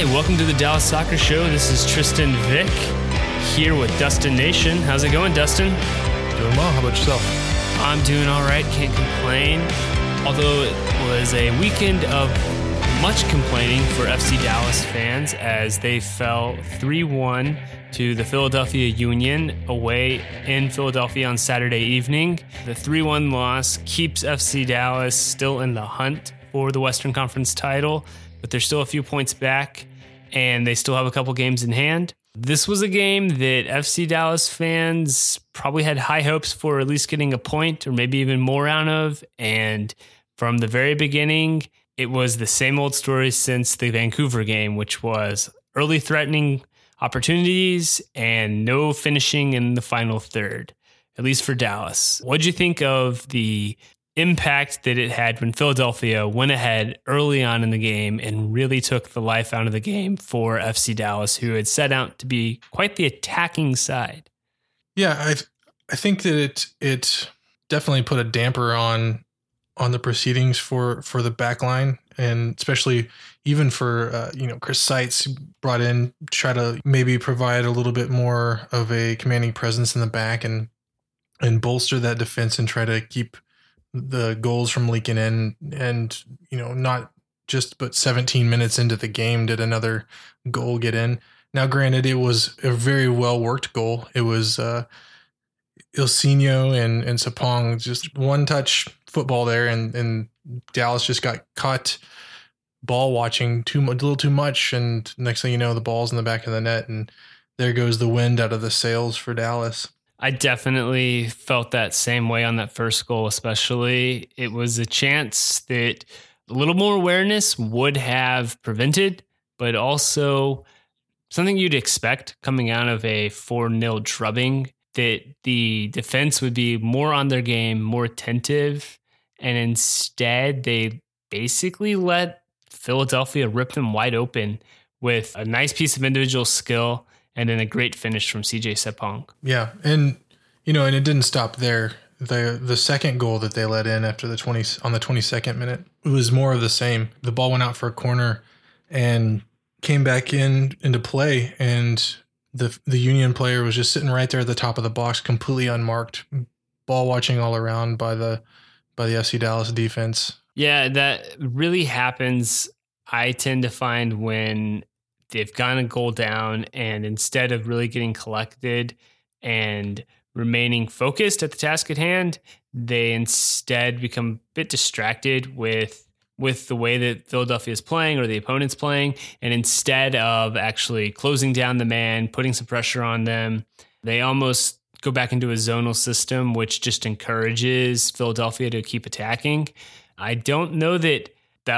welcome to the Dallas Soccer Show. This is Tristan Vick here with Dustin Nation. How's it going, Dustin? Doing well. How about yourself? I'm doing all right. Can't complain. Although it was a weekend of much complaining for FC Dallas fans as they fell 3-1 to the Philadelphia Union away in Philadelphia on Saturday evening. The 3-1 loss keeps FC Dallas still in the hunt for the Western Conference title, but they're still a few points back, and they still have a couple games in hand. This was a game that FC Dallas fans probably had high hopes for at least getting a point or maybe even more out of, and from the very beginning, it was the same old story since the Vancouver game, which was early threatening opportunities and no finishing in the final third, at least for Dallas. What did you think of the impact that it had when Philadelphia went ahead early on in the game and really took the life out of the game for FC Dallas, who had set out to be quite the attacking side? Yeah, I think that it definitely put a damper on the proceedings for the back line, and especially even for Chris Seitz brought in to try to maybe provide a little bit more of a commanding presence in the back and bolster that defense and try to keep the goals from leaking in. And not just but 17 minutes into the game did another goal get in. Now, granted, it was a very well worked goal. It was Ilsinho and Sapong, just one touch football there, and Dallas just got caught ball watching a little too much, and next thing you know, the ball's in the back of the net, and there goes the wind out of the sails for Dallas. I definitely felt that same way on that first goal, especially. It was a chance that a little more awareness would have prevented, but also something you'd expect coming out of a 4-0 drubbing, that the defense would be more on their game, more attentive, and instead they basically let Philadelphia rip them wide open with a nice piece of individual skill and then a great finish from CJ Sapong. Yeah, and and it didn't stop there. The second goal that they let in after the 22nd minute, it was more of the same. The ball went out for a corner and came back into play, and the Union player was just sitting right there at the top of the box, completely unmarked, ball watching all around by the FC Dallas defense. Yeah, that really happens. I tend to find when they've gotten a goal down, and instead of really getting collected and remaining focused at the task at hand, they instead become a bit distracted with the way that Philadelphia is playing or the opponent's playing. And instead of actually closing down the man, putting some pressure on them, they almost go back into a zonal system, which just encourages Philadelphia to keep attacking. I don't know that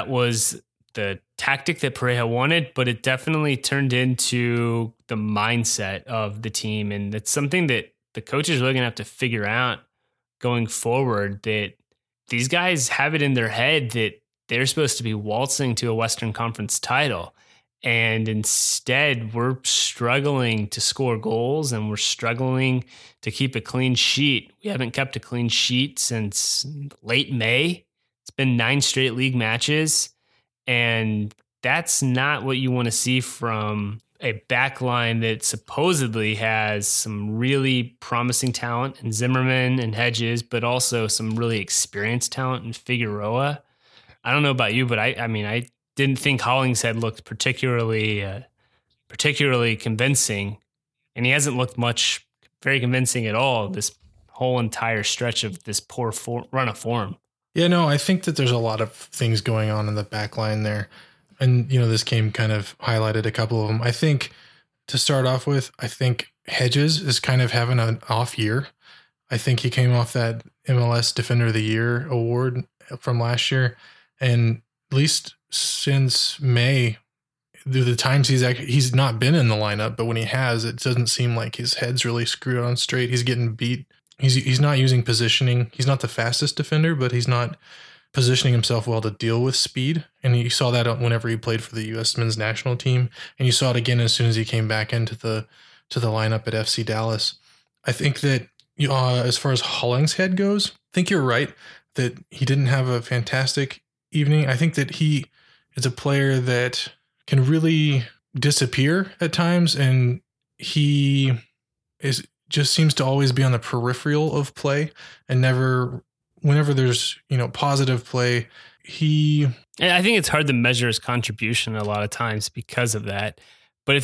was the tactic that Pareja wanted, but it definitely turned into the mindset of the team. And it's something that the coach is really going to have to figure out going forward, that these guys have it in their head that they're supposed to be waltzing to a Western Conference title. And instead, we're struggling to score goals, and we're struggling to keep a clean sheet. We haven't kept a clean sheet since late May. It's been 9 straight league matches, and that's not what you want to see from a back line that supposedly has some really promising talent in Zimmerman and Hedges, but also some really experienced talent in Figueroa. I don't know about you, but I didn't think Hollingshead looked particularly convincing, and he hasn't looked very convincing at all this whole entire stretch of this poor run of form. Yeah, no, I think that there's a lot of things going on in the back line there. And, this game kind of highlighted a couple of them. I think to start off with, I think Hedges is kind of having an off year. I think he came off that MLS Defender of the Year award from last year. And at least since May, the times he's not been in the lineup, but when he has, it doesn't seem like his head's really screwed on straight. He's getting beat. He's not using positioning. He's not the fastest defender, but he's not positioning himself well to deal with speed. And you saw that whenever he played for the U.S. men's national team. And you saw it again as soon as he came back into the lineup at FC Dallas. I think that as far as Hollingshead goes, I think you're right that he didn't have a fantastic evening. I think that he is a player that can really disappear at times, and he just seems to always be on the peripheral of play, and never, whenever there's, positive play, I think it's hard to measure his contribution a lot of times because of that. But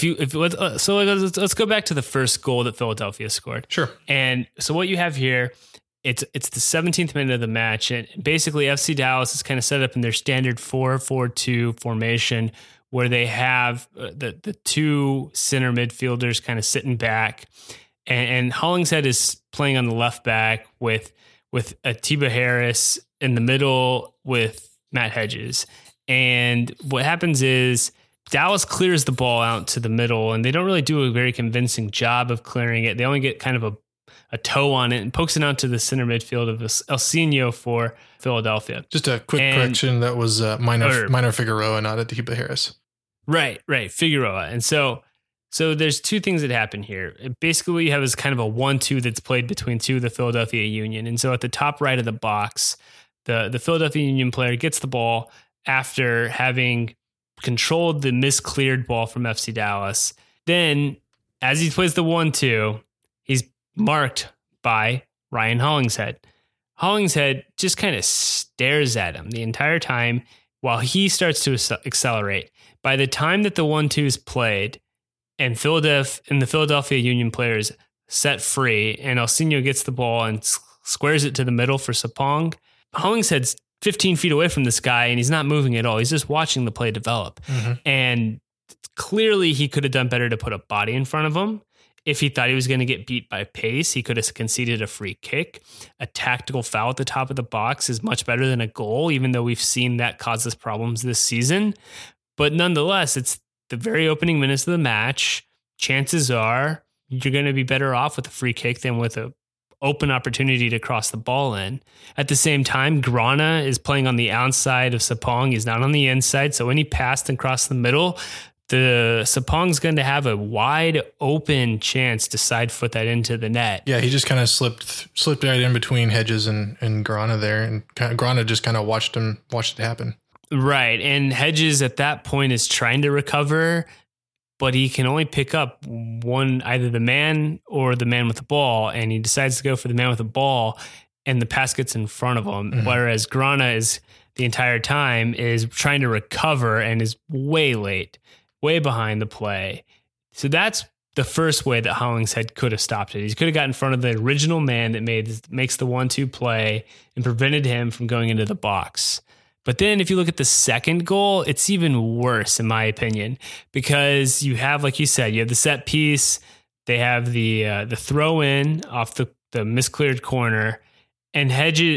let's go back to the first goal that Philadelphia scored. Sure. And so what you have here, it's the 17th minute of the match, and basically FC Dallas is kind of set up in their standard 4-4-2 formation, where they have the two center midfielders kind of sitting back, and Hollingshead is playing on the left back with Atiba Harris in the middle with Matt Hedges. And what happens is Dallas clears the ball out to the middle, and they don't really do a very convincing job of clearing it. They only get kind of a toe on it and pokes it out to the center midfield of Elsinho for Philadelphia. Just a quick correction. That was Minor Figueroa, not Atiba Harris. Right. Figueroa. And so there's two things that happen here. Basically, what you have is kind of a 1-2 that's played between two of the Philadelphia Union. And so at the top right of the box, the Philadelphia Union player gets the ball after having controlled the miscleared ball from FC Dallas. Then, as he plays the 1-2, he's marked by Ryan Hollingshead. Hollingshead just kind of stares at him the entire time while he starts to accelerate. By the time that the 1-2 is played and the Philadelphia Union players set free and Elsinho gets the ball and squares it to the middle for Sapong, Hollingshead's 15 feet away from this guy and he's not moving at all. He's just watching the play develop. Mm-hmm. And clearly he could have done better to put a body in front of him. If he thought he was going to get beat by pace, he could have conceded a free kick. A tactical foul at the top of the box is much better than a goal, even though we've seen that cause us problems this season. But nonetheless, it's the very opening minutes of the match. Chances are you're going to be better off with a free kick than with an open opportunity to cross the ball in. At the same time, Grana is playing on the outside of Sapong. He's not on the inside. So when he passed and crossed the middle, the Sapong's going to have a wide open chance to side foot that into the net. Yeah, he just kind of slipped right in between Hedges and Grana there, and Grana just kind of watched it happen. Right, and Hedges at that point is trying to recover, but he can only pick up either the man or the man with the ball, and he decides to go for the man with the ball, and the pass gets in front of him, mm-hmm. Whereas Grana is the entire time is trying to recover and is way late. Way behind the play. So that's the first way that Hollingshead could have stopped it. He could have got in front of the original man that makes the 1-2 play and prevented him from going into the box. But then if you look at the second goal, it's even worse, in my opinion, because you have, like you said, you have the set piece. They have the throw in off the miscleared corner, and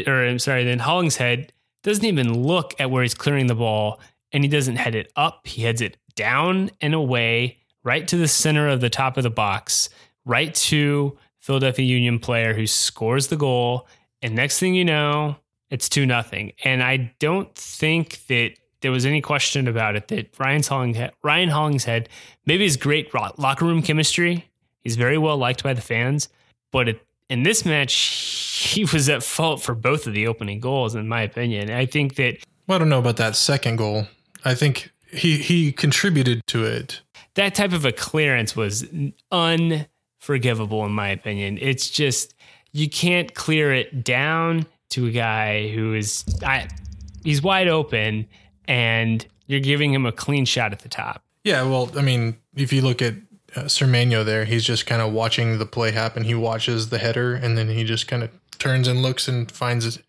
then Hollingshead doesn't even look at where he's clearing the ball, and he doesn't head it up. He heads it down and away, right to the center of the top of the box, right to Philadelphia Union player who scores the goal. And next thing you know, it's 2-0. And I don't think that there was any question about it that Ryan Hollingshead, maybe his great locker room chemistry, he's very well liked by the fans, but in this match, he was at fault for both of the opening goals, in my opinion. I think that... Well, I don't know about that second goal. I think he contributed to it. That type of a clearance was unforgivable, in my opinion. It's just, you can't clear it down to a guy who he's wide open and you're giving him a clean shot at the top. Yeah, well, I mean, if you look at Cermeño there, he's just kind of watching the play happen. He watches the header and then he just kind of turns and looks and finds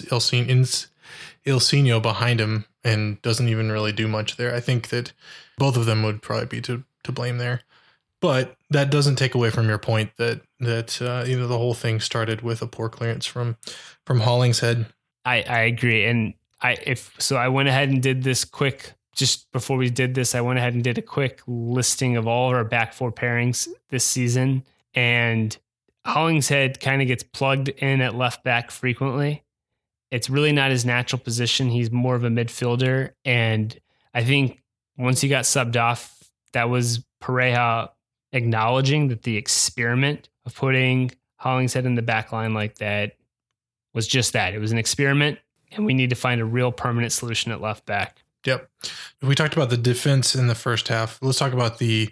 Elsinho behind him and doesn't even really do much there. I think that both of them would probably be to blame there. But that doesn't take away from your point that the whole thing started with a poor clearance from Hollingshead. I agree. And I went ahead and did this quick, just before we did this, I went ahead and did a quick listing of all of our back four pairings this season. And Hollingshead kind of gets plugged in at left back frequently. It's really not his natural position. He's more of a midfielder. And I think once he got subbed off, that was Pareja acknowledging that the experiment of putting Hollingshead in the back line like that was just that. It was an experiment, and we need to find a real permanent solution at left back. Yep. We talked about the defense in the first half. Let's talk about the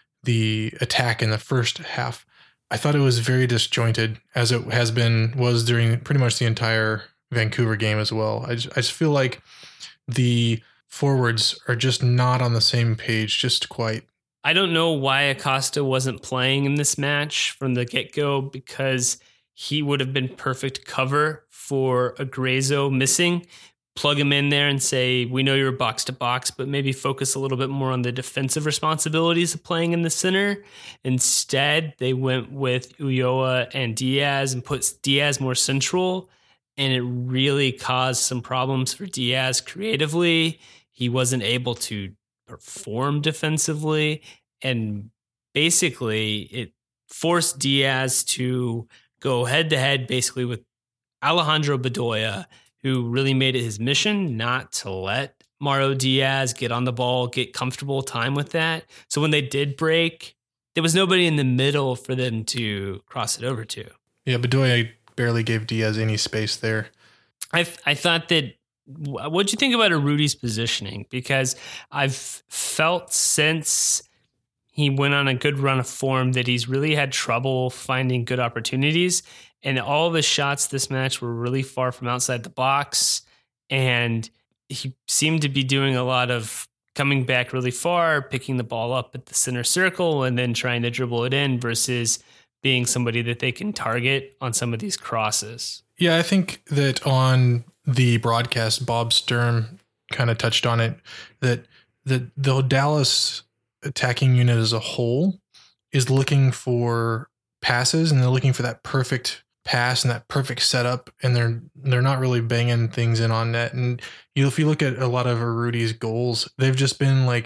attack in the first half. I thought it was very disjointed, as it was during pretty much the entire Vancouver game as well. I just feel like the forwards are just not on the same page, just quite. I don't know why Acosta wasn't playing in this match from the get-go, because he would have been perfect cover for Agrezo missing. Plug him in there and say, we know you're box to box, but maybe focus a little bit more on the defensive responsibilities of playing in the center. Instead, they went with Ulloa and Diaz and put Diaz more central, and it really caused some problems for Diaz creatively. He wasn't able to perform defensively, and basically it forced Diaz to go head to head basically with Alejandro Bedoya, who really made it his mission not to let Mauro Diaz get on the ball, get comfortable time with that. So when they did break, there was nobody in the middle for them to cross it over to. Yeah, Bedoya barely gave Diaz any space there. I thought that, what'd you think about Urruti's positioning? Because I've felt since he went on a good run of form that he's really had trouble finding good opportunities. And all of his shots this match were really far from outside the box. And he seemed to be doing a lot of coming back really far, picking the ball up at the center circle, and then trying to dribble it in versus being somebody that they can target on some of these crosses. Yeah, I think that on the broadcast, Bob Sturm kind of touched on it, that the Dallas attacking unit as a whole is looking for passes, and they're looking for that perfect pass and that perfect setup, and they're not really banging things in on net. And if you look at a lot of Urruti's goals, they've just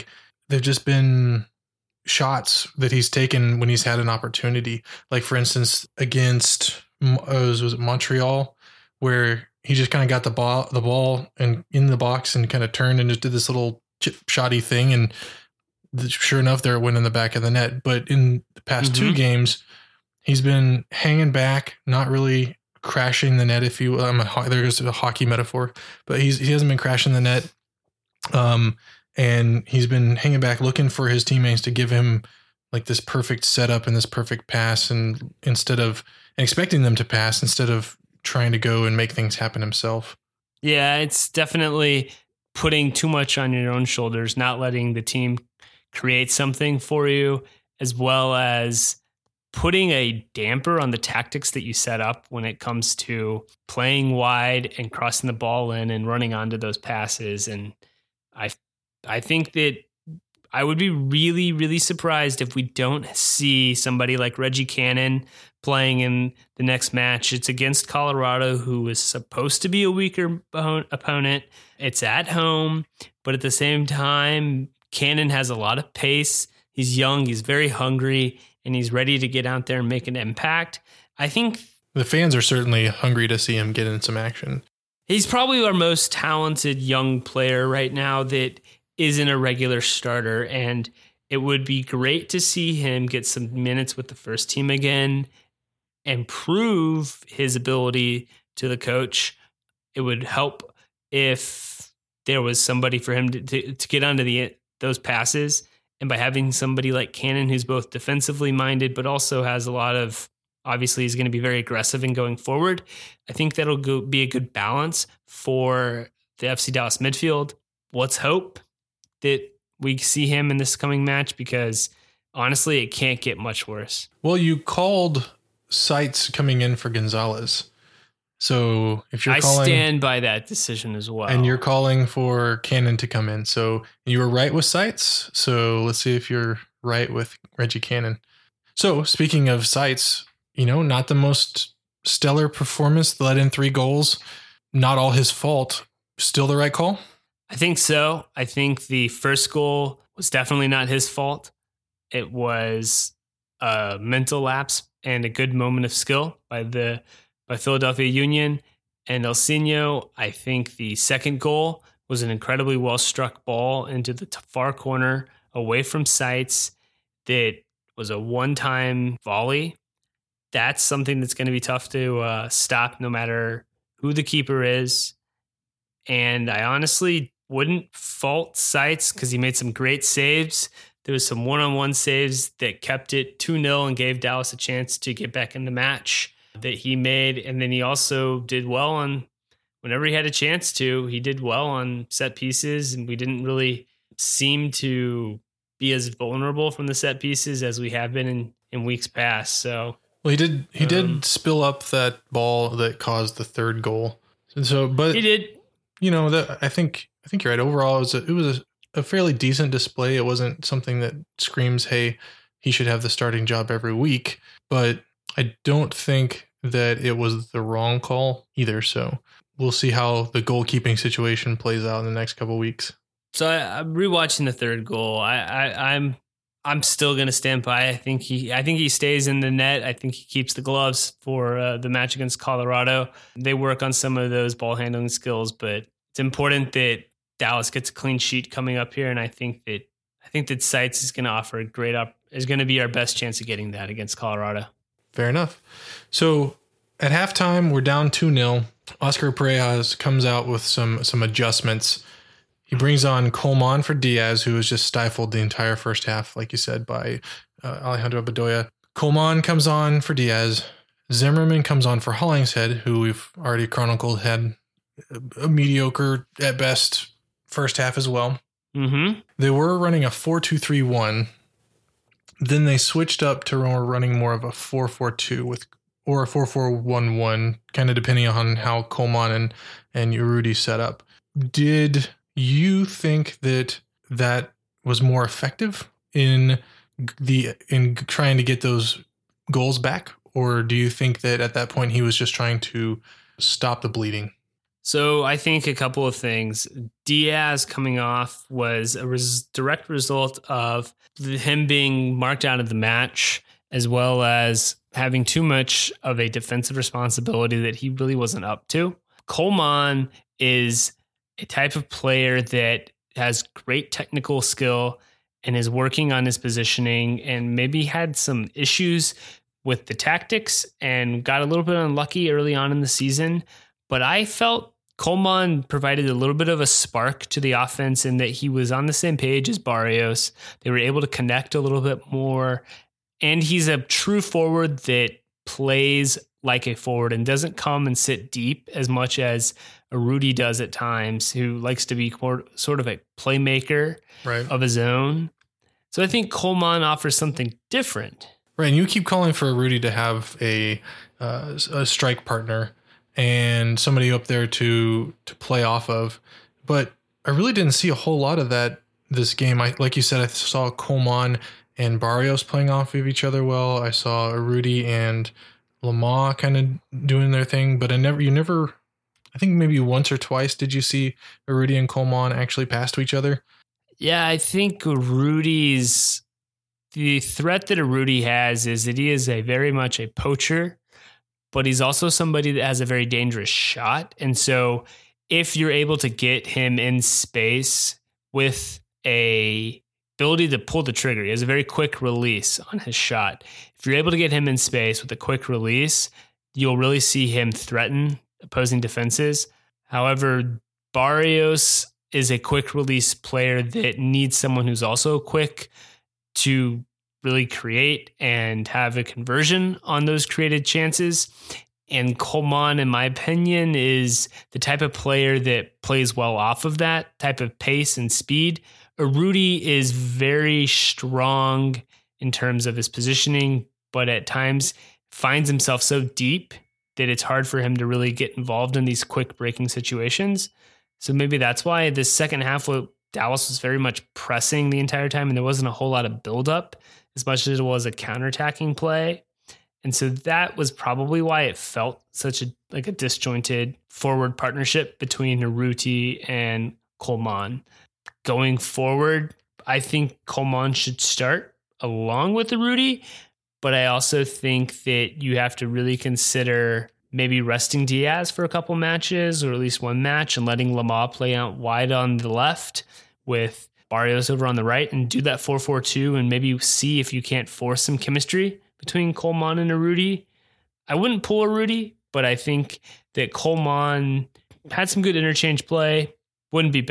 been shots that he's taken when he's had an opportunity. Like for instance, against was it Montreal, where he just kind of got the ball and in the box and kind of turned and just did this little chip shotty thing, and sure enough, there it went in the back of the net. But in the past two games, he's been hanging back, not really crashing the net. If you, there goes a hockey metaphor, but he hasn't been crashing the net. And he's been hanging back, looking for his teammates to give him like this perfect setup and this perfect pass, and instead of expecting them to pass, instead of trying to go and make things happen himself. Yeah, it's definitely putting too much on your own shoulders, not letting the team create something for you, as well as putting a damper on the tactics that you set up when it comes to playing wide and crossing the ball in and running onto those passes. And I think that I would be really, really surprised if we don't see somebody like Reggie Cannon playing in the next match. It's against Colorado, who is supposed to be a weaker opponent. It's at home, but at the same time, Cannon has a lot of pace. He's young, he's very hungry, and he's ready to get out there and make an impact. I think the fans are certainly hungry to see him get in some action. He's probably our most talented young player right now that isn't a regular starter, and it would be great to see him get some minutes with the first team again and prove his ability to the coach. It would help if there was somebody for him to get onto those passes. And by having somebody like Cannon, who's both defensively minded, but also has a lot of, obviously he's going to be very aggressive in going forward, I think that'll be a good balance for the FC Dallas midfield. Let's hope that we see him in this coming match, because honestly, it can't get much worse. Well, you called Seitz coming in for Gonzalez. So if I stand by that decision as well. And you're calling for Cannon to come in. So you were right with Seitz. So let's see if you're right with Reggie Cannon. So speaking of Seitz, not the most stellar performance, let in 3 goals, not all his fault. Still the right call? I think so. I think the first goal was definitely not his fault. It was a mental lapse and a good moment of skill by Philadelphia Union and Ilsinho. I think the second goal was an incredibly well-struck ball into the far corner away from Seitz that was a one-time volley. That's something that's going to be tough to stop no matter who the keeper is. And I honestly wouldn't fault Seitz because he made some great saves. There was some one-on-one saves that kept it 2-0 and gave Dallas a chance to get back in the match that he made. And then he also did well on whenever he had a chance to. He did well on set pieces, and we didn't really seem to be as vulnerable from the set pieces as we have been in weeks past. So, well, he did spill up that ball that caused the third goal. So, but he did. You know, I think you're right. Overall, it was a fairly decent display. It wasn't something that screams, "Hey, he should have the starting job every week." But I don't think that it was the wrong call either. So we'll see how the goalkeeping situation plays out in the next couple of weeks. So I'm rewatching the third goal. I'm still going to stand by. I think he stays in the net. I think he keeps the gloves for the match against Colorado. They work on some of those ball handling skills, but it's important that Dallas gets a clean sheet coming up here. And I think that Seitz is going to offer is going to be our best chance of getting that against Colorado. Fair enough. So at halftime, we're down 2-0. Oscar Parejas comes out with some adjustments. He brings on Coleman for Diaz, who was just stifled the entire first half, like you said, by Alejandro Bedoya. Coleman comes on for Diaz. Zimmerman comes on for Hollingshead, who we've already chronicled had a mediocre at best first half as well. Mm-hmm. They were running a 4-2-3-1. Then they switched up to running more of a 4-4-2 or a 4-4-1-1, kind of depending on how Coleman and Urruti set up. Did you think that was more effective in trying to get those goals back? Or do you think that at that point he was just trying to stop the bleeding? So I think a couple of things. Diaz coming off was a direct result of him being marked out of the match, as well as having too much of a defensive responsibility that he really wasn't up to. Coleman is a type of player that has great technical skill and is working on his positioning, and maybe had some issues with the tactics and got a little bit unlucky early on in the season. But I felt Coleman provided a little bit of a spark to the offense in that he was on the same page as Barrios. They were able to connect a little bit more. And he's a true forward that plays like a forward and doesn't come and sit deep as much as Urruti does at times, who likes to be sort of a playmaker of his own. So I think Coleman offers something different. Right, and you keep calling for Urruti to have a strike partner and somebody up there to play off of. But I really didn't see a whole lot of that this game. Like you said, I saw Coleman and Barrios playing off of each other well. I saw Urruti and Lamah kind of doing their thing, but I think maybe once or twice did you see Urruti and Coleman actually pass to each other? Yeah, I think the threat that Urruti has is that he is very much a poacher, but he's also somebody that has a very dangerous shot. And so if you're able to get him in space with a ability to pull the trigger, he has a very quick release on his shot. If you're able to get him in space with a quick release, you'll really see him threaten opposing defenses. However, Barrios is a quick release player that needs someone who's also quick to really create and have a conversion on those created chances. And Coleman, in my opinion, is the type of player that plays well off of that type of pace and speed. Urruti is very strong in terms of his positioning, but at times finds himself so deep that it's hard for him to really get involved in these quick breaking situations. So maybe that's why this second half, Dallas was very much pressing the entire time, and there wasn't a whole lot of buildup as much as it was a counterattacking play. And so that was probably why it felt such a disjointed forward partnership between Urruti and Coleman. Going forward, I think Coleman should start along with Urruti, but I also think that you have to really consider maybe resting Diaz for a couple matches, or at least one match, and letting Lamah play out wide on the left with Barrios over on the right, and do that 4-4-2 and maybe see if you can't force some chemistry between Coleman and Urruti. I wouldn't pull Urruti, but I think that Coleman had some good interchange play. Wouldn't be bad.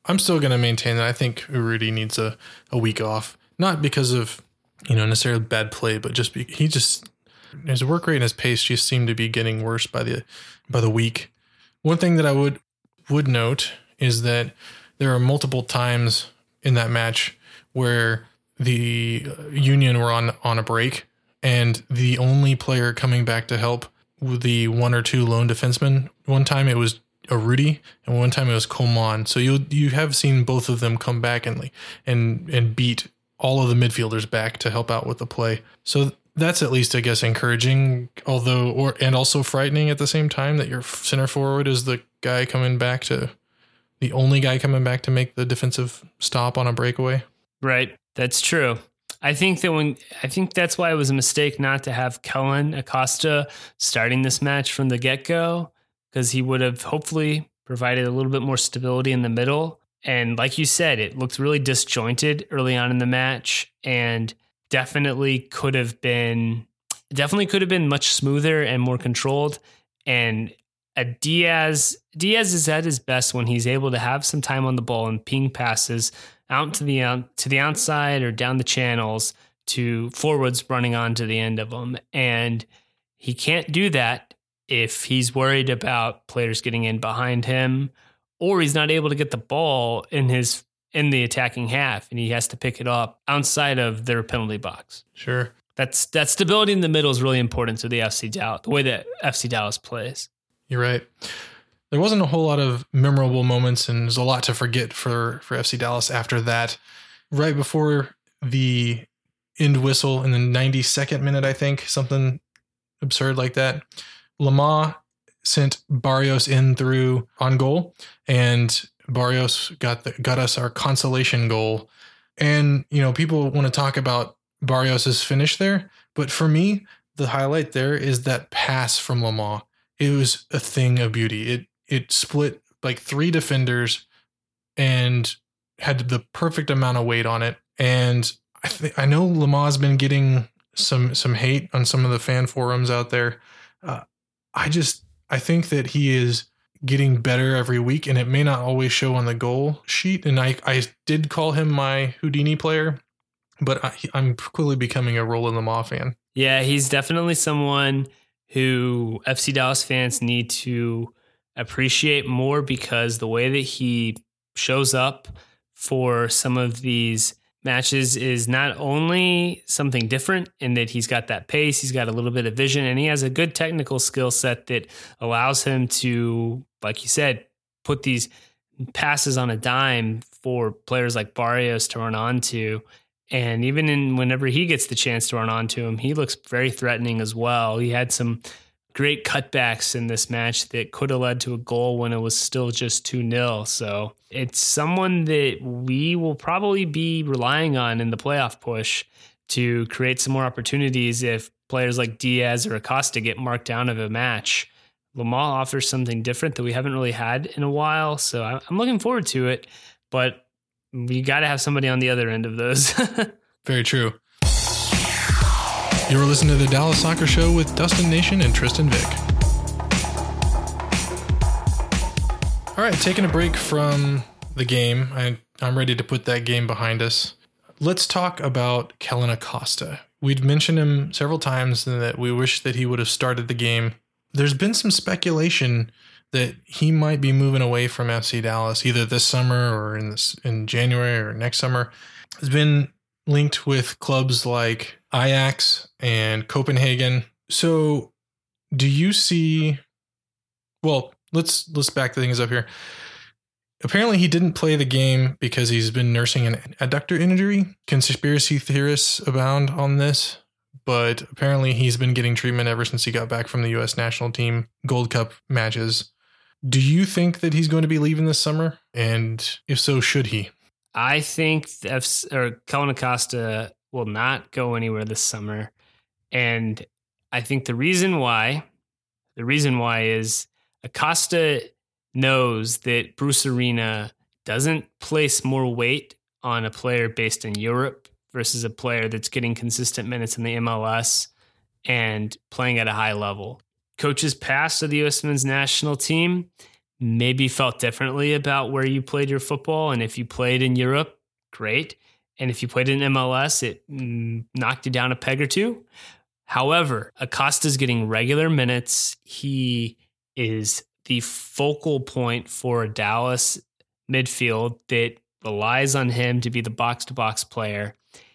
I'm still going to maintain that I think Urruti needs a week off, not because of, necessarily bad play, but just his work rate and his pace just seem to be getting worse by the week. One thing that I would note is that there are multiple times in that match where the Union were on a break, and the only player coming back to help with the one or two lone defensemen. One time it was Urruti, and one time it was Coman. So you have seen both of them come back and beat all of the midfielders back to help out with the play. So that's at least, I guess, encouraging, and also frightening at the same time, that your center forward is the only guy coming back to make the defensive stop on a breakaway. Right. That's true. I think that's why it was a mistake not to have Kellyn Acosta starting this match from the get-go, because he would have hopefully provided a little bit more stability in the middle. And like you said, it looked really disjointed early on in the match, and definitely could have been much smoother and more controlled. And Diaz is at his best when he's able to have some time on the ball and ping passes out to the outside or down the channels to forwards running on to the end of them. And he can't do that if he's worried about players getting in behind him, or he's not able to get the ball in the attacking half, and he has to pick it up outside of their penalty box. Sure. That stability in the middle is really important to the way that FC Dallas plays. You're right. There wasn't a whole lot of memorable moments, and there's a lot to forget for FC Dallas after that. Right before the end whistle in the 92nd minute, I think, something absurd like that, Lamah sent Barrios in through on goal, and Barrios got us our consolation goal. And, people want to talk about Barrios' finish there, but for me, the highlight there is that pass from Lamah. It was a thing of beauty. It split like three defenders and had the perfect amount of weight on it. And I know Lamah's been getting some hate on some of the fan forums out there. I think that he is getting better every week, and it may not always show on the goal sheet. And I did call him my Houdini player, but I'm quickly becoming a Roland Lamah fan. Yeah, he's definitely someone who FC Dallas fans need to appreciate more, because the way that he shows up for some of these matches is not only something different in that he's got that pace, he's got a little bit of vision, and he has a good technical skill set that allows him to, like you said, put these passes on a dime for players like Barrios to run onto. And even whenever he gets the chance to run onto him, he looks very threatening as well. He had some great cutbacks in this match that could have led to a goal when it was still just 2-0. So it's someone that we will probably be relying on in the playoff push to create some more opportunities if players like Diaz or Acosta get marked down of a match. Lamah offers something different that we haven't really had in a while, so I'm looking forward to it, but we got to have somebody on the other end of those. Very true. You were listening to the Dallas Soccer Show with Dustin Nation and Tristan Vick. All right, taking a break from the game. I'm ready to put that game behind us. Let's talk about Kellyn Acosta. We'd mentioned him several times and that we wish that he would have started the game. There's been some speculation that he might be moving away from FC Dallas either this summer or in January or next summer. It's been linked with clubs like Ajax and Copenhagen. So do you see, well, let's back things up here. Apparently he didn't play the game because he's been nursing an adductor injury. Conspiracy theorists abound on this, but apparently he's been getting treatment ever since he got back from the U.S. national team Gold Cup matches. Do you think that he's going to be leaving this summer? And if so, should he? I think Kellyn Acosta will not go anywhere this summer. And I think the reason why is Acosta knows that Bruce Arena doesn't place more weight on a player based in Europe versus a player that's getting consistent minutes in the MLS and playing at a high level. Coaches past of the U.S. men's national team, maybe felt differently about where you played your football. And if you played in Europe, great. And if you played in MLS, it knocked you down a peg or two. However, Acosta's getting regular minutes. He is the focal point for a Dallas midfield that relies on him to be the box-to-box player.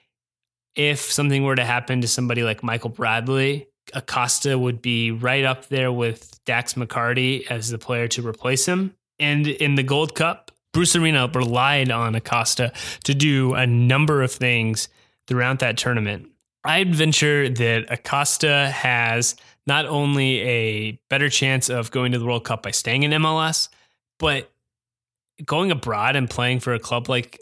If something were to happen to somebody like Michael Bradley, Acosta would be right up there with Dax McCarty as the player to replace him. And in the Gold Cup, Bruce Arena relied on Acosta to do a number of things throughout that tournament. I'd venture that Acosta has not only a better chance of going to the World Cup by staying in MLS, but going abroad and playing for a club like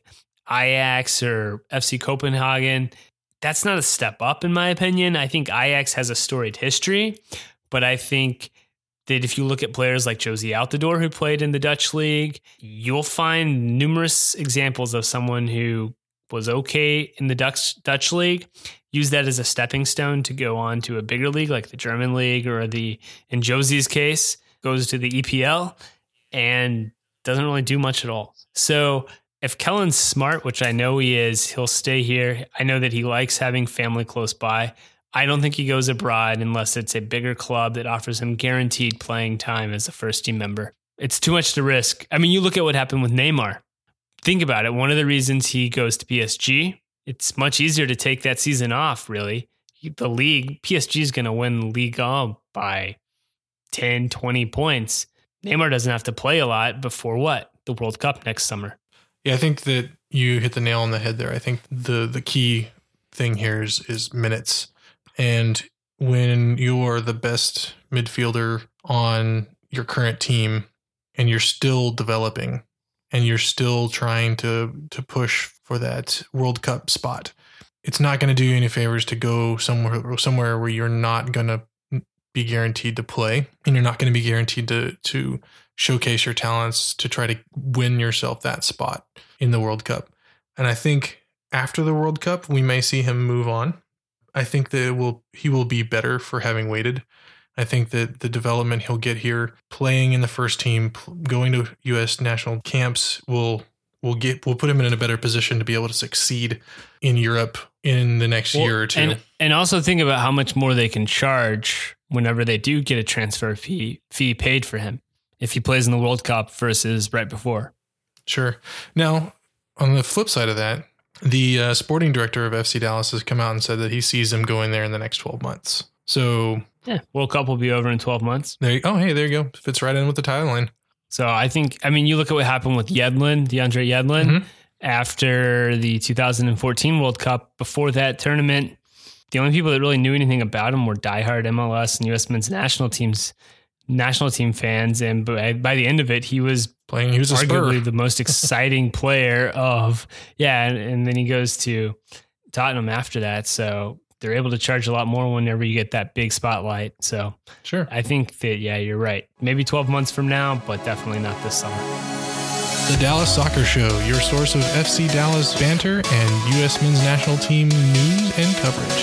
Ajax or FC Copenhagen. That's not a step up, in my opinion. I think Ajax has a storied history, but I think that if you look at players like Josie Altidore, who played in the Dutch league, you'll find numerous examples of someone who was okay in the Dutch league, use that as a stepping stone to go on to a bigger league like the German league, or in Josie's case, goes to the EPL and doesn't really do much at all. So if Kellen's smart, which I know he is, he'll stay here. I know that he likes having family close by. I don't think he goes abroad unless it's a bigger club that offers him guaranteed playing time as a first team member. It's too much to risk. I mean, you look at what happened with Neymar. Think about it. One of the reasons he goes to PSG, it's much easier to take that season off, really. The league, PSG is going to win Ligue 1 by 10, 20 points. Neymar doesn't have to play a lot before what? The World Cup next summer. Yeah, I think that you hit the nail on the head there. I think the key thing here is minutes. And when you're the best midfielder on your current team and you're still developing and you're still trying to push for that World Cup spot, it's not going to do you any favors to go somewhere where you're not going to be guaranteed to play and you're not going to be guaranteed to showcase your talents to try to win yourself that spot in the World Cup. And I think after the World Cup, we may see him move on. I think that he will be better for having waited. I think that the development he'll get here, playing in the first team, going to U.S. national camps, will put him in a better position to be able to succeed in Europe in the next year or two. And also think about how much more they can charge whenever they do get a transfer fee paid for him if he plays in the World Cup versus right before. Sure. Now, on the flip side of that, the sporting director of FC Dallas has come out and said that he sees them going there in the next 12 months. So, yeah, World Cup will be over in 12 months. There you go. Fits right in with the timeline. So you look at what happened with DeAndre Yedlin after the 2014 World Cup. Before that tournament, the only people that really knew anything about him were diehard MLS and U.S. men's national team fans. And by the end of it, he was arguably the most exciting player of, and then he goes to Tottenham after that. So they're able to charge a lot more whenever you get that big spotlight. So sure, I think that, you're right. Maybe 12 months from now, but definitely not this summer. The Dallas Soccer Show, your source of FC Dallas banter and U.S. men's national team news and coverage.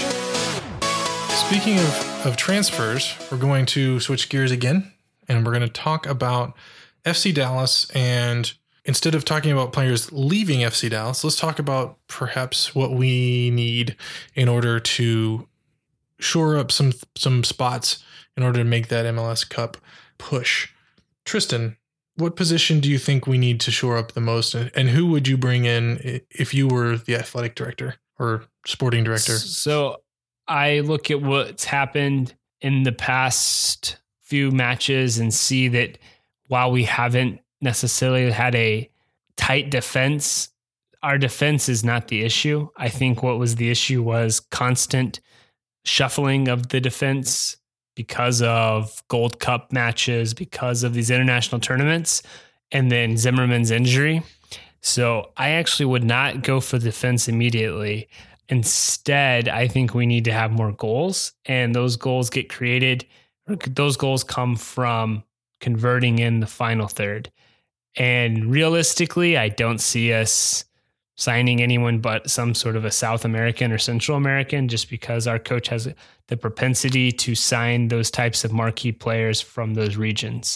Speaking of transfers, we're going to switch gears again, and we're going to talk about FC Dallas. And instead of talking about players leaving FC Dallas, let's talk about perhaps what we need in order to shore up some spots in order to make that MLS Cup push. Tristan, what position do you think we need to shore up the most, and who would you bring in if you were the athletic director or sporting director? So I look at what's happened in the past few matches and see that while we haven't necessarily had a tight defense, our defense is not the issue. I think what was the issue was constant shuffling of the defense because of Gold Cup matches, because of these international tournaments, and then Zimmerman's injury. So I actually would not go for the defense immediately. Instead, I think we need to have more goals, and those goals get created. Those goals come from converting in the final third. And realistically, I don't see us signing anyone but some sort of a South American or Central American, just because our coach has the propensity to sign those types of marquee players from those regions.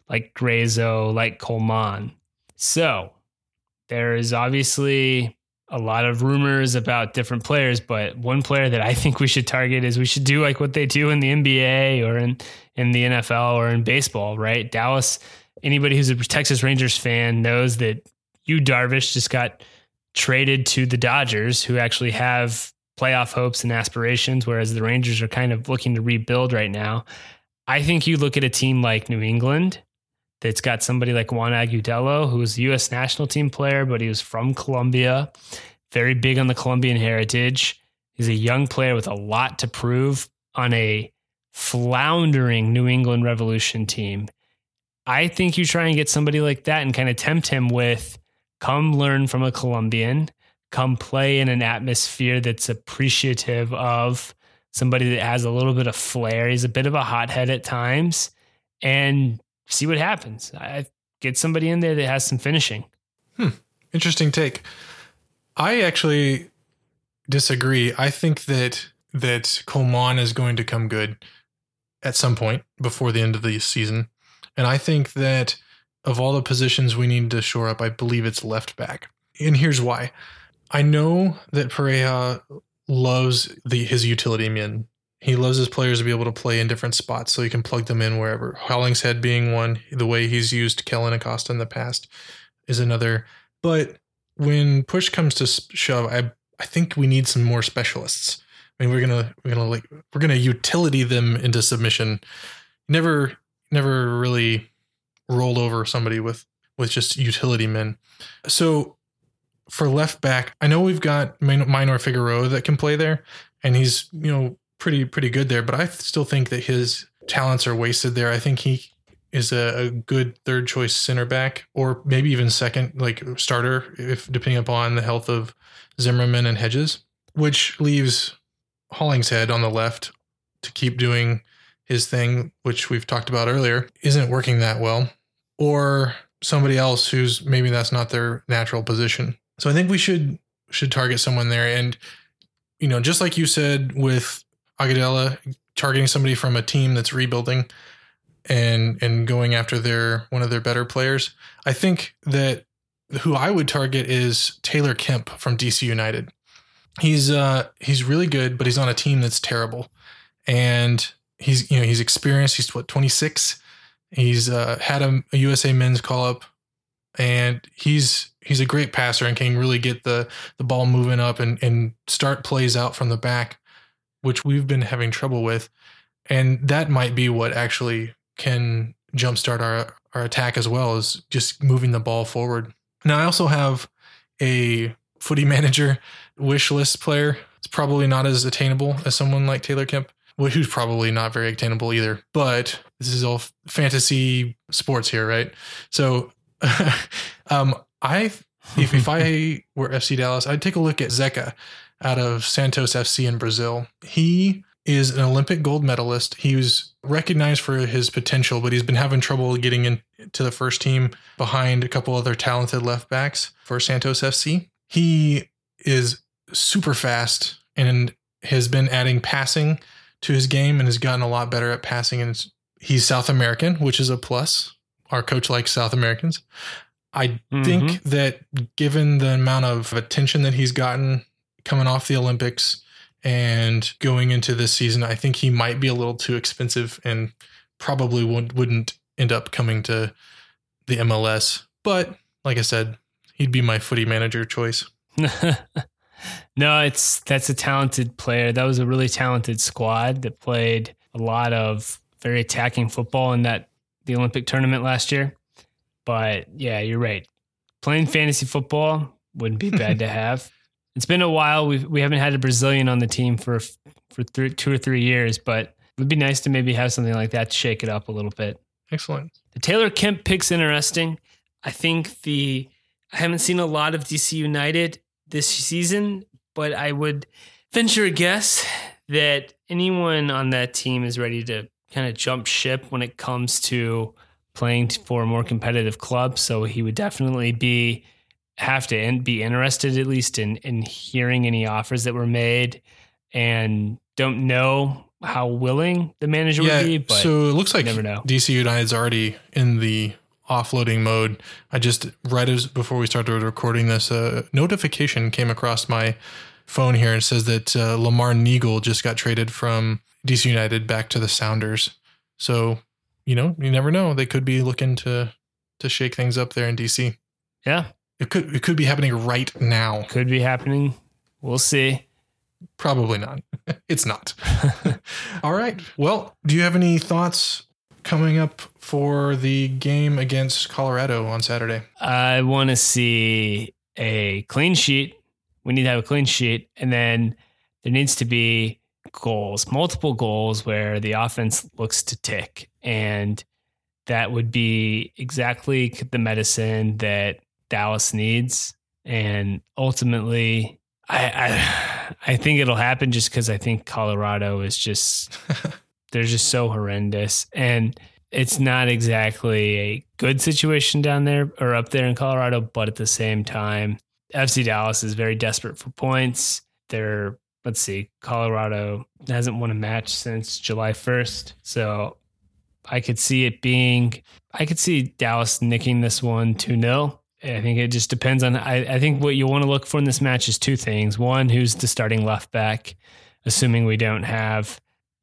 like Grazo, like Coleman. So there is obviously a lot of rumors about different players, but one player that I think we should target is we should do like what they do in the NBA or in the NFL or in baseball, right? Dallas, anybody who's a Texas Rangers fan knows that Yu Darvish just got traded to the Dodgers, who actually have playoff hopes and aspirations, whereas the Rangers are kind of looking to rebuild right now. I think you look at a team like New England that's got somebody like Juan Agudelo, who was a U.S. national team player, but he was from Colombia, very big on the Colombian heritage. He's a young player with a lot to prove on a floundering New England Revolution team. I think you try and get somebody like that and kind of tempt him with, come learn from a Colombian, come play in an atmosphere that's appreciative of somebody that has a little bit of flair. He's a bit of a hothead at times, and see what happens. I get somebody in there that has some finishing. Interesting take. I actually disagree. I think that Coleman is going to come good at some point before the end of the season. And I think that of all the positions we need to shore up, I believe it's left back. And here's why. I know that Pareja loves his utility men. He loves his players to be able to play in different spots so he can plug them in wherever. Hollingshead being one, the way he's used Kellen Acosta in the past is another. But when push comes to shove, I think we need some more specialists. I mean, we're gonna utility them into submission. Never really roll over somebody with just utility men. So for left back, I know we've got Minor Figueroa that can play there, and he's pretty good there, but I still think that his talents are wasted there. I think he is a good third choice center back, or maybe even second, like starter, if depending upon the health of Zimmerman and Hedges, which leaves Hollingshead on the left to keep doing his thing, which we've talked about earlier, isn't working that well, or somebody else who's maybe that's not their natural position. So I think we should target someone there. And, just like you said with Agudelo, targeting somebody from a team that's rebuilding and going after one of their better players. I think that who I would target is Taylor Kemp from DC United. He's really good, but he's on a team that's terrible. And he's experienced. He's 26. He's had a USA men's call up, and he's a great passer and can really get the ball moving up and start plays out from the back, which we've been having trouble with. And that might be what actually can jumpstart our attack as well, as just moving the ball forward. Now, I also have a footy manager wish list player. It's probably not as attainable as someone like Taylor Kemp, who's probably not very attainable either. But this is all fantasy sports here, right? So if I were FC Dallas, I'd take a look at Zeca out of Santos FC in Brazil. He is an Olympic gold medalist. He was recognized for his potential, but he's been having trouble getting into the first team behind a couple other talented left backs for Santos FC. He is super fast and has been adding passing to his game and has gotten a lot better at passing. And he's South American, which is a plus. Our coach likes South Americans. I think that given the amount of attention that he's gotten coming off the Olympics and going into this season, I think he might be a little too expensive and probably wouldn't end up coming to the MLS. But like I said, he'd be my footy manager choice. No, that's a talented player. That was a really talented squad that played a lot of very attacking football in the Olympic tournament last year. But yeah, you're right. Playing fantasy football wouldn't be bad to have. It's been a while. We haven't had a Brazilian on the team for 2 or 3 years, but it would be nice to maybe have something like that to shake it up a little bit. Excellent. The Taylor Kemp pick's interesting. I think I haven't seen a lot of DC United this season, but I would venture a guess that anyone on that team is ready to kind of jump ship when it comes to playing for a more competitive club. So he would definitely have to be interested at least in hearing any offers that were made, and don't know how willing the manager would be. But so it looks like never know. DC United's already in the offloading mode. I just, right as before we started recording this, a notification came across my phone here. It says that Lamar Neagle just got traded from DC United back to the Sounders. So, you never know. They could be looking to shake things up there in DC. Yeah. It could be happening right now. Could be happening. We'll see. Probably not. It's not. All right. Well, do you have any thoughts coming up for the game against Colorado on Saturday? I want to see a clean sheet. We need to have a clean sheet. And then there needs to be goals, multiple goals where the offense looks to tick. And that would be exactly the medicine that Dallas needs. And ultimately, I think it'll happen just because I think Colorado is just, they're just so horrendous. And it's not exactly a good situation down there or up there in Colorado, but at the same time, FC Dallas is very desperate for points. Colorado hasn't won a match since July 1st. So I could see Dallas nicking this one 2-0. I think it just depends on, I think what you want to look for in this match is two things. One, who's the starting left back, assuming we don't have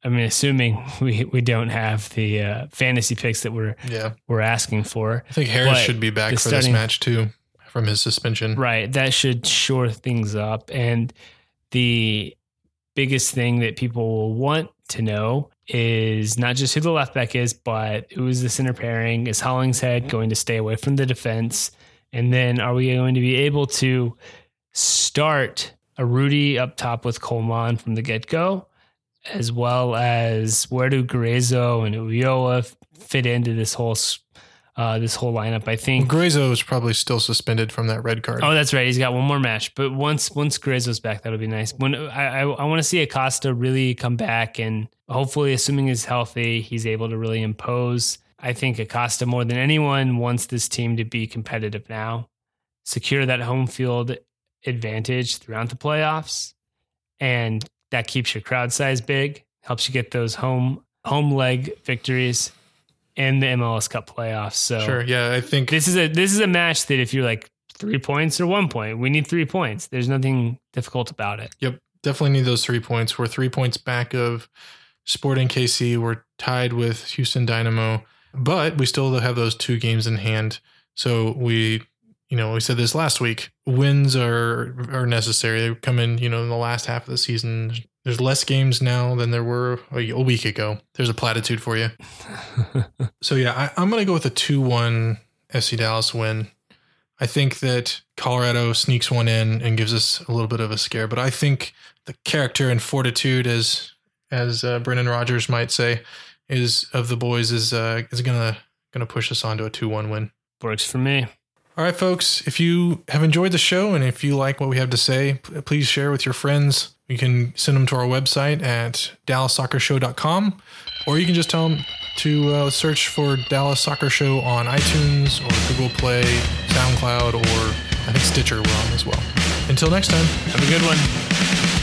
the fantasy picks that we're asking for. I think Harris should be back for this match too from his suspension. Right. That should shore things up. And the biggest thing that people will want to know is not just who the left back is, but who is the center pairing? Is Hollingshead going to stay away from the defense? And then are we going to be able to start a Rudy up top with Coleman from the get-go, as well as where do Gruezo and Ulloa fit into this whole lineup? I think Gruezo is probably still suspended from that red card. Oh, that's right. He's got one more match, but once Gruezo's back, that'll be nice. When I want to see Acosta really come back, and hopefully, assuming he's healthy, he's able to really impose. I think Acosta, more than anyone, wants this team to be competitive now, secure that home field advantage throughout the playoffs, and that keeps your crowd size big, helps you get those home leg victories in the MLS Cup playoffs. So sure, yeah, I think this is a match that if you're like 3 points or 1 point, we need 3 points. There's nothing difficult about it. Yep, definitely need those 3 points. We're 3 points back of Sporting KC. We're tied with Houston Dynamo. But we still have those 2 games in hand. So we said this last week, wins are necessary. They come in, in the last half of the season. There's less games now than there were a week ago. There's a platitude for you. So yeah, I'm going to go with a 2-1 FC Dallas win. I think that Colorado sneaks one in and gives us a little bit of a scare, but I think the character and fortitude, as Brendan Rodgers might say, of the boys is gonna push us on to a 2-1 win. Works for me. All right, folks. If you have enjoyed the show and if you like what we have to say, please share with your friends. You can send them to our website at DallasSoccerShow.com, or you can just tell them to search for Dallas Soccer Show on iTunes or Google Play, SoundCloud, or I think Stitcher we're on as well. Until next time, have a good one.